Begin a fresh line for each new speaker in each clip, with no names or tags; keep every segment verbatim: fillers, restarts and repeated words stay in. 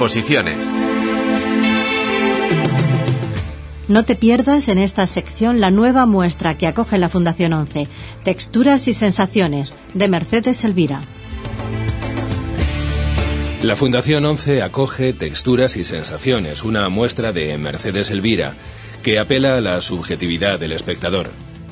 exposiciones.
No te pierdas en esta sección la nueva muestra que acoge la Fundación once, Texturas y Sensaciones, de Mercedes Elvira.
La Fundación once acoge Texturas y Sensaciones, una muestra de Mercedes Elvira, que apela a la subjetividad del espectador.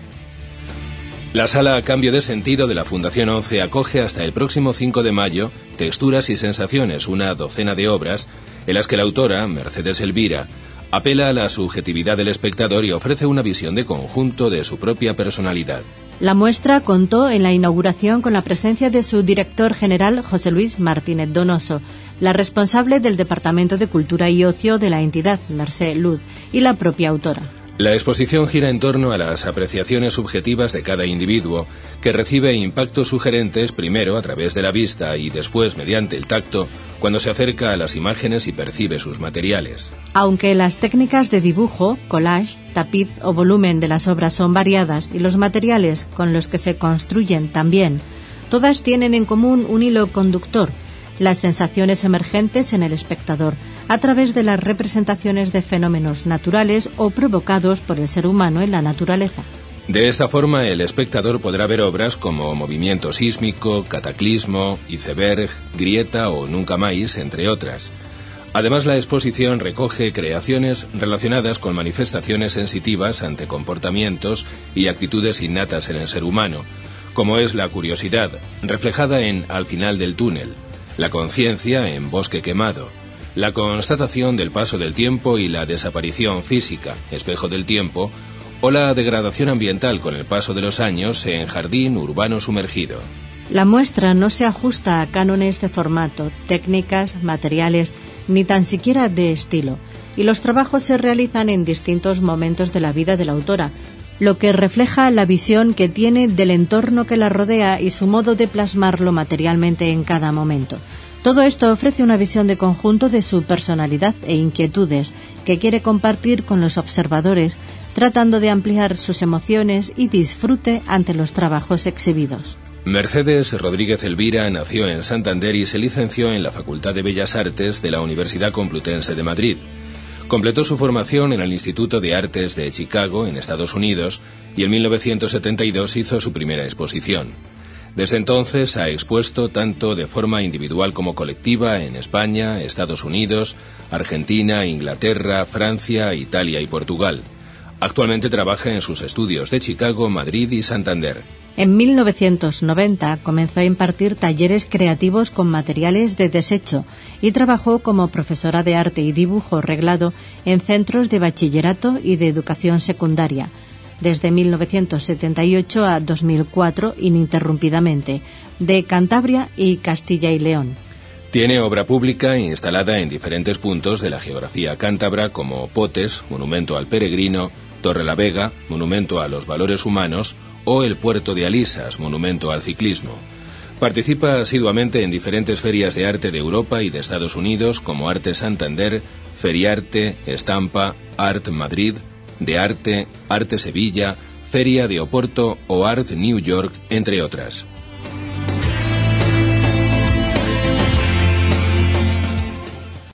La sala Cambio de Sentido de la Fundación once acoge hasta el próximo cinco de mayo Texturas y Sensaciones, una docena de obras en las que la autora, Mercedes Elvira, apela a la subjetividad del espectador y ofrece una visión de conjunto de su propia personalidad.
La muestra contó en la inauguración con la presencia de su director general, José Luis Martínez Donoso, la responsable del Departamento de Cultura y Ocio de la entidad, Mercè Luz, y la propia autora.
La exposición gira en torno a las apreciaciones subjetivas de cada individuo, que recibe impactos sugerentes primero a través de la vista y después mediante el tacto, cuando se acerca a las imágenes y percibe sus materiales.
Aunque las técnicas de dibujo, collage, tapiz o volumen de las obras son variadas y los materiales con los que se construyen también, todas tienen en común un hilo conductor: las sensaciones emergentes en el espectador, a través de las representaciones de fenómenos naturales o provocados por el ser humano en la naturaleza.
De esta forma, el espectador podrá ver obras como Movimiento sísmico, Cataclismo, Iceberg, Grieta o Nunca Más, entre otras. Además, la exposición recoge creaciones relacionadas con manifestaciones sensitivas ante comportamientos y actitudes innatas en el ser humano, como es la curiosidad, reflejada en Al final del túnel, la conciencia en Bosque quemado, la constatación del paso del tiempo y la desaparición física, Espejo del tiempo, o la degradación ambiental con el paso de los años en Jardín urbano sumergido.
La muestra no se ajusta a cánones de formato, técnicas, materiales, ni tan siquiera de estilo, y los trabajos se realizan en distintos momentos de la vida de la autora, lo que refleja la visión que tiene del entorno que la rodea y su modo de plasmarlo materialmente en cada momento. Todo esto ofrece una visión de conjunto de su personalidad e inquietudes que quiere compartir con los observadores, tratando de ampliar sus emociones y disfrute ante los trabajos exhibidos.
Mercedes Rodríguez Elvira nació en Santander y se licenció en la Facultad de Bellas Artes de la Universidad Complutense de Madrid. Completó su formación en el Instituto de Artes de Chicago, en Estados Unidos, y en mil novecientos setenta y dos hizo su primera exposición. Desde entonces ha expuesto tanto de forma individual como colectiva en España, Estados Unidos, Argentina, Inglaterra, Francia, Italia y Portugal. Actualmente trabaja en sus estudios de Chicago, Madrid y Santander.
En mil novecientos noventa comenzó a impartir talleres creativos con materiales de desecho y trabajó como profesora de arte y dibujo reglado en centros de bachillerato y de educación secundaria, desde mil novecientos setenta y ocho a dos mil cuatro ininterrumpidamente, de Cantabria y Castilla y León.
Tiene obra pública instalada en diferentes puntos de la geografía cántabra, como Potes, monumento al peregrino, Torrelavega, monumento a los valores humanos, o el Puerto de Alisas, monumento al ciclismo. Participa asiduamente en diferentes ferias de arte de Europa y de Estados Unidos, como Arte Santander, Feriarte, Estampa, Art Madrid, de Arte, Arte Sevilla, Feria de Oporto o Art New York, entre otras.